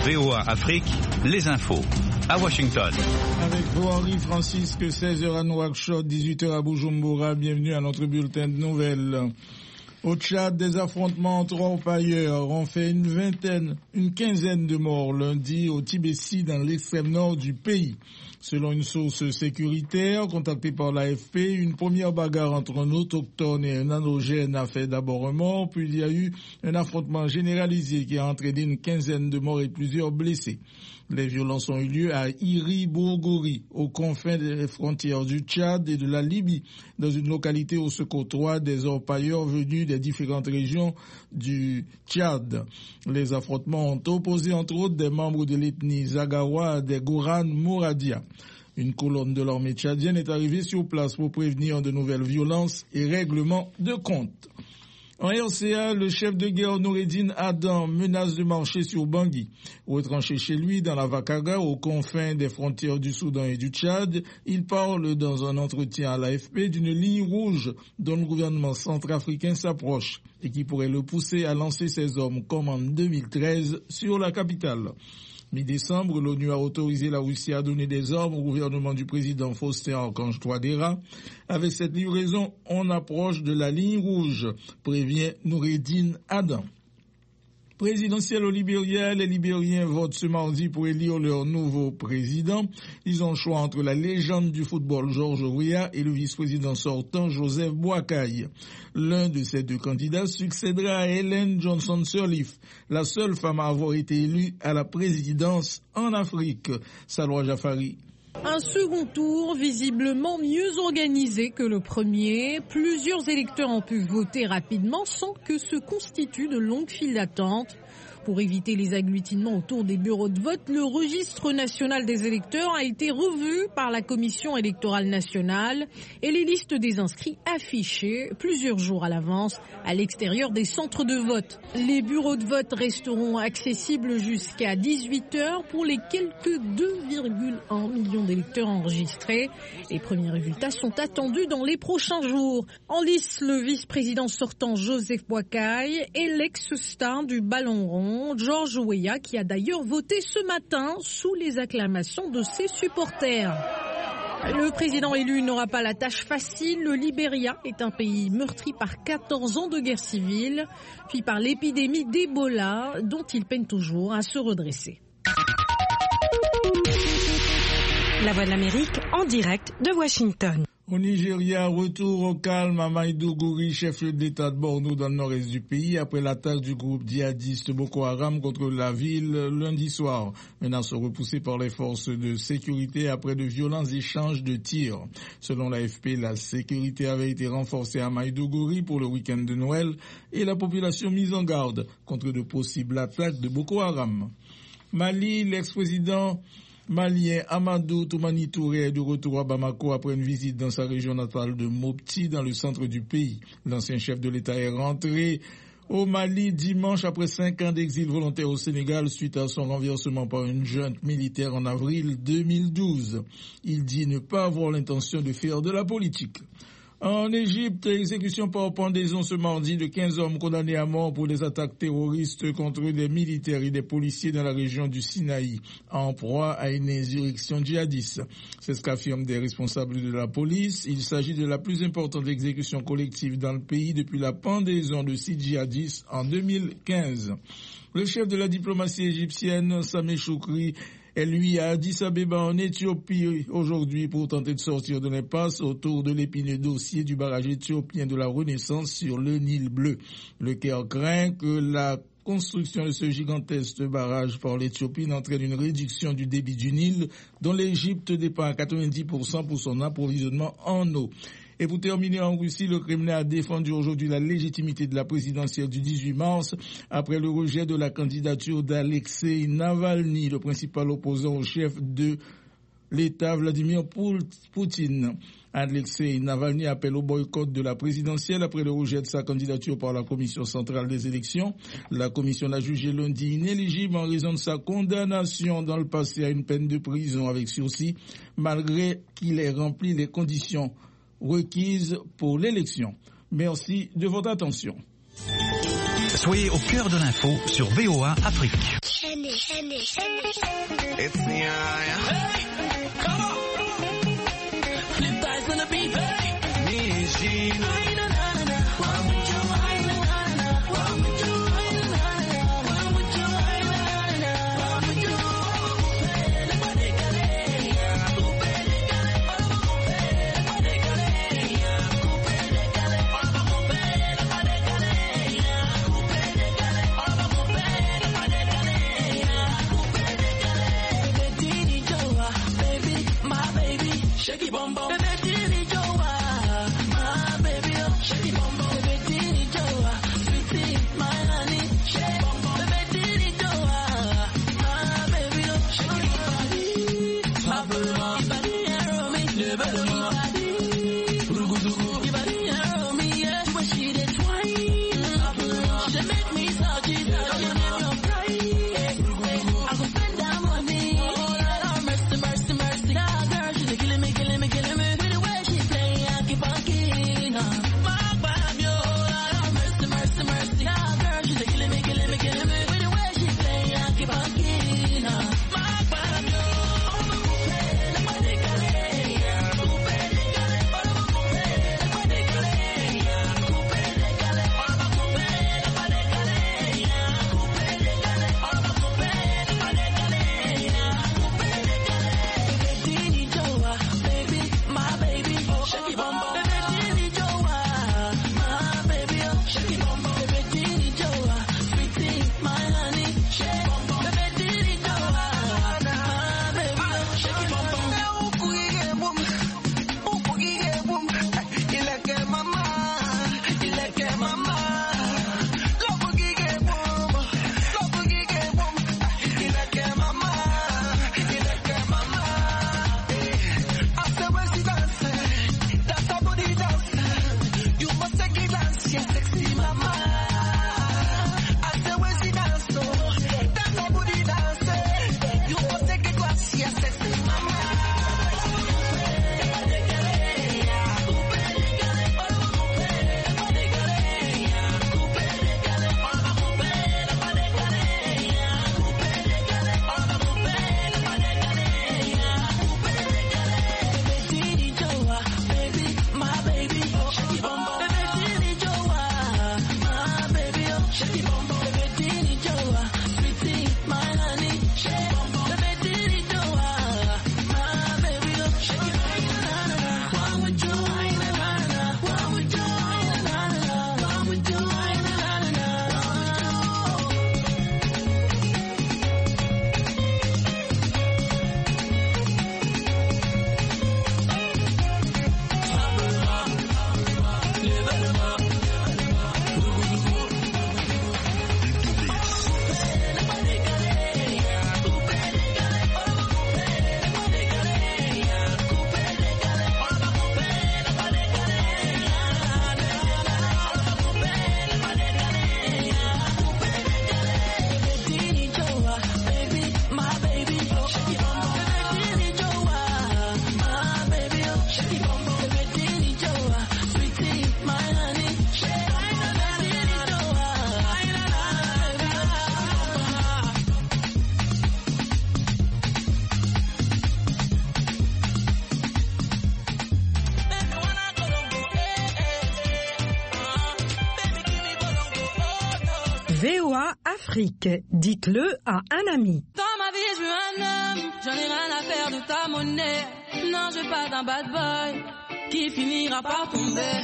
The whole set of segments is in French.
VOA Afrique, les infos. À Washington. Avec vous, Henri-Francisque, 16h à Nouakchott, 18h à Bujumbura. Bienvenue à notre bulletin de nouvelles. Au Tchad, des affrontements entre orpailleurs ont fait une quinzaine de morts lundi au Tibesti dans l'extrême nord du pays. Selon une source sécuritaire contactée par l'AFP, une première bagarre entre un autochtone et un allogène a fait d'abord un mort, puis il y a eu un affrontement généralisé qui a entraîné une quinzaine de morts et plusieurs blessés. Les violences ont eu lieu à Iri-Bourgouri, aux confins des frontières du Tchad et de la Libye, dans une localité où se côtoient des orpailleurs venus des différentes régions du Tchad. Les affrontements ont opposé entre autres des membres de l'ethnie Zagawa à des Gourans Mouradia. Une colonne de l'armée tchadienne est arrivée sur place pour prévenir de nouvelles violences et règlements de compte. En RCA, le chef de guerre Noureddin Adam menace de marcher sur Bangui. Retranché chez lui dans la Vakaga, aux confins des frontières du Soudan et du Tchad, il parle dans un entretien à l'AFP d'une ligne rouge dont le gouvernement centrafricain s'approche et qui pourrait le pousser à lancer ses hommes comme en 2013 sur la capitale. Mi-décembre, l'ONU a autorisé la Russie à donner des armes au gouvernement du président Faustin Archange Touadéra. Avec cette livraison, on approche de la ligne rouge, prévient Noureddin Adam. Présidentielle au Libéria, les Libériens votent ce mardi pour élire leur nouveau président. Ils ont le choix entre la légende du football George Weah et le vice-président sortant Joseph Boakai. L'un de ces deux candidats succédera à Ellen Johnson Sirleaf, la seule femme à avoir été élue à la présidence en Afrique. Salwa Jafari. Un second tour visiblement mieux organisé que le premier. Plusieurs électeurs ont pu voter rapidement sans que se constituent de longues files d'attente. Pour éviter les agglutinements autour des bureaux de vote, le registre national des électeurs a été revu par la Commission électorale nationale et les listes des inscrits affichées plusieurs jours à l'avance à l'extérieur des centres de vote. Les bureaux de vote resteront accessibles jusqu'à 18h pour les quelques 2,1 millions d'électeurs enregistrés. Les premiers résultats sont attendus dans les prochains jours. En lice, le vice-président sortant Joseph Boakai et l'ex-star du ballon rond George Weah, qui a d'ailleurs voté ce matin sous les acclamations de ses supporters. Le président élu n'aura pas la tâche facile. Le Libéria est un pays meurtri par 14 ans de guerre civile, puis par l'épidémie d'Ebola, dont il peine toujours à se redresser. La Voix de l'Amérique en direct de Washington. Au Nigeria, retour au calme à Maïdougouri, chef-lieu de l'État de Borno dans le nord-est du pays, après l'attaque du groupe djihadiste Boko Haram contre la ville lundi soir. Menace repoussée par les forces de sécurité après de violents échanges de tirs. Selon l'AFP, la sécurité avait été renforcée à Maïdougouri pour le week-end de Noël et la population mise en garde contre de possibles attaques de Boko Haram. Mali, l'ex-président malien Amadou Toumani Touré est de retour à Bamako après une visite dans sa région natale de Mopti, dans le centre du pays. L'ancien chef de l'État est rentré au Mali dimanche après 5 ans d'exil volontaire au Sénégal suite à son renversement par une junte militaire en avril 2012. Il dit ne pas avoir l'intention de faire de la politique. En Égypte, exécution par pendaison ce mardi de 15 hommes condamnés à mort pour des attaques terroristes contre des militaires et des policiers dans la région du Sinaï, en proie à une insurrection djihadiste. C'est ce qu'affirment des responsables de la police. Il s'agit de la plus importante exécution collective dans le pays depuis la pendaison de 6 djihadistes en 2015. Le chef de la diplomatie égyptienne, Sameh Choukri, est lui à Addis Abeba en Éthiopie aujourd'hui pour tenter de sortir de l'impasse autour de l'épineux dossier du barrage éthiopien de la Renaissance sur le Nil bleu. Le Caire craint que la construction de ce gigantesque barrage par l'Éthiopie n'entraîne une réduction du débit du Nil dont l'Égypte dépend à 90% pour son approvisionnement en eau. Et pour terminer, en Russie, le Kremlin a défendu aujourd'hui la légitimité de la présidentielle du 18 mars après le rejet de la candidature d'Alexei Navalny, le principal opposant au chef de l'État Vladimir Poutine. Alexei Navalny appelle au boycott de la présidentielle après le rejet de sa candidature par la Commission centrale des élections. La Commission l'a jugé lundi inéligible en raison de sa condamnation dans le passé à une peine de prison avec sursis, malgré qu'il ait rempli les conditions requises pour l'élection. Merci de votre attention. Soyez au cœur de l'info sur VOA Afrique. It's Nia. Hey, come on. Flip dice on the beat. Hey, Nijina. Shake bum bum, baby, Dini Joa, my baby, shake bum bum, baby, Dini Joa, sweetie, my honey, shake bum bum, baby, Dini Joa, my baby, shake your body, bubble, your body, arrow me, your body, rugudugu, your body, arrow me, yeah, when she did twine, bubble, she make me salty, you never cry, I go spend that money, oh Lord, mercy, mercy, mercy, nah, girl, she's killing me. VOA Afrique, dites-le à un ami. Dans ma vie, je veux un homme, j'en ai rien à faire de ta monnaie. Non, je veux pas d'un bad boy qui finira par tomber.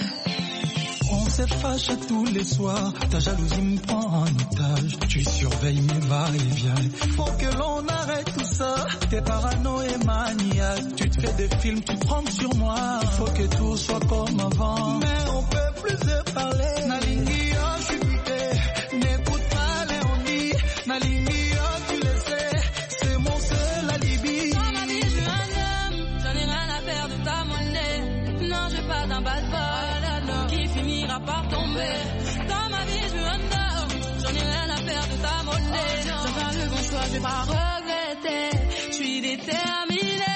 On s'est fâché tous les soirs, ta jalousie me prend en otage. Tu surveilles mes va-et-vient. Faut que l'on arrête tout ça, t'es parano et maniaque. Tu te fais des films, tu te prends sur moi. Faut que tout soit comme avant, mais on peut plus se parler. Nalingi, oh, je suis piqué, n'écoute pas Léonie. Nalingi, oh, tu le sais, c'est mon seul alibi. Dans ma vie, je veux un homme, j'en ai rien à faire de ta monnaie. Non, je veux pas d'un bad boy qui finira par tomber. Dans ma vie, je veux un homme, j'en ai rien à faire de ta monnaie. Je vais faire le bon choix, je vais pas regretter. Je suis déterminée.